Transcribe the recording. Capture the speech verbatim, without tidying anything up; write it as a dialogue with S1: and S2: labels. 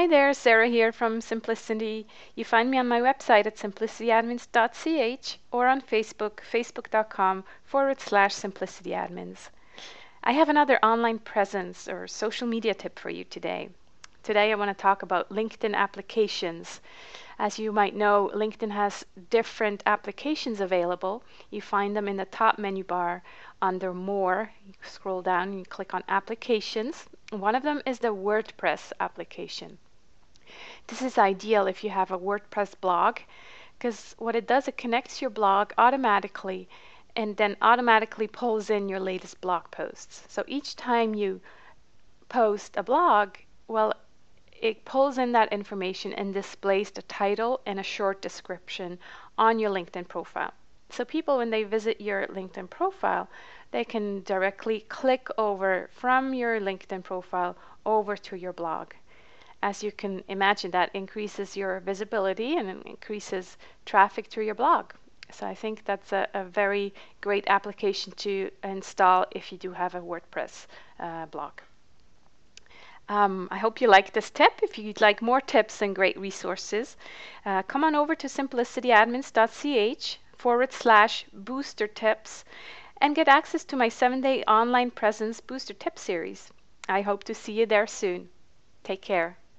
S1: Hi there, Sarah here from Simplicity. You find me on my website at simplicityadmins dot c h or on Facebook, facebook.com forward slash simplicityadmins. I have another online presence or social media tip for you today. Today I want to talk about LinkedIn applications. As you might know, LinkedIn has different applications available. You find them in the top menu bar under More. You scroll down and you click on Applications. One of them is the WordPress application. This is ideal if you have a WordPress blog, because what it does, it connects your blog automatically and then automatically pulls in your latest blog posts. So each time you post a blog, well, it pulls in that information and displays the title and a short description on your LinkedIn profile. So people, when they visit your LinkedIn profile, they can directly click over from your LinkedIn profile over to your blog. As you can imagine, that increases your visibility and it increases traffic to your blog. So I think that's a, a very great application to install if you do have a WordPress uh, blog. Um, I hope you like this tip. If you'd like more tips and great resources, uh, come on over to simplicityadmins dot c h forward slash booster tips and get access to my seven-day online presence booster tip series. I hope to see you there soon. Take care.